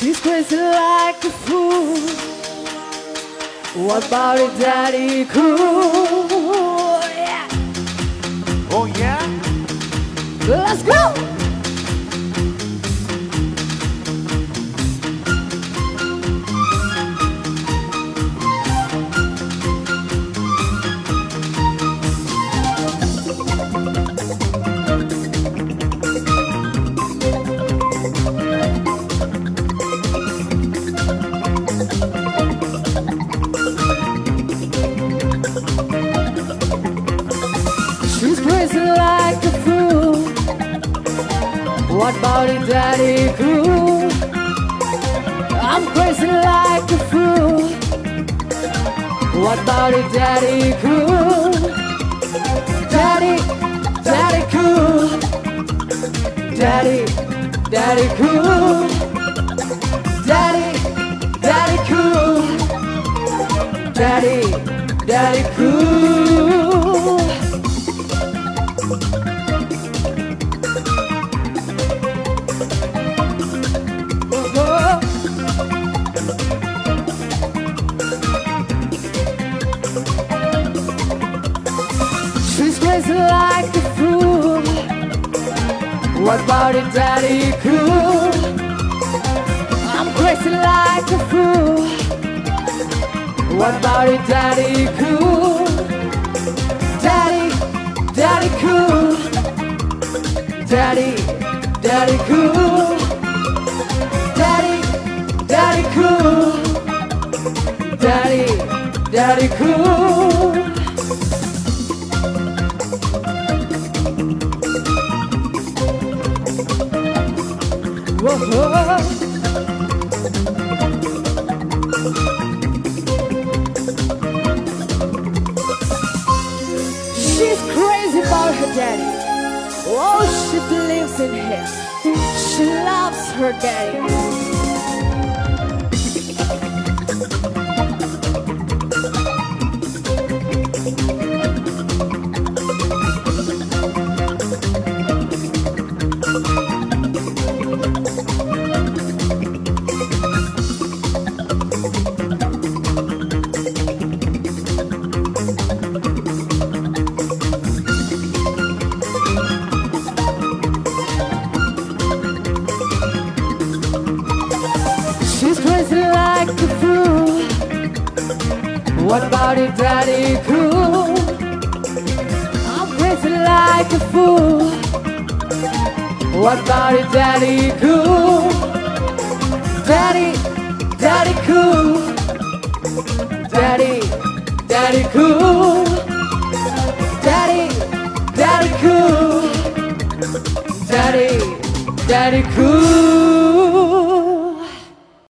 She's crazy like a fool. What about it, Daddy Cool? Yeah. Oh yeah? Let's go! She's crazy like a fool. What about it, Daddy Cool? I'm crazy like a fool. What about it, Daddy Cool? Daddy, Daddy Cool. Daddy, Daddy Cool. Daddy, Daddy Cool. Daddy, Daddy Cool. She's crazy like a fool. What about it, Daddy Cool? I'm crazy like a fool. What about it, Daddy Cool? Daddy, Daddy Cool. Daddy, Daddy Cool. Daddy, Daddy Cool. Daddy, Daddy Cool. Whoa. She's crazy about her daddy. Oh, she believes in him. She loves her daddy. She's crazy like a fool. What about it, Daddy Cool? I'm crazy like a fool. What about it, Daddy Cool? Daddy, Daddy Cool. Daddy, Daddy Cool. Daddy, Daddy Cool. Daddy, Daddy Cool.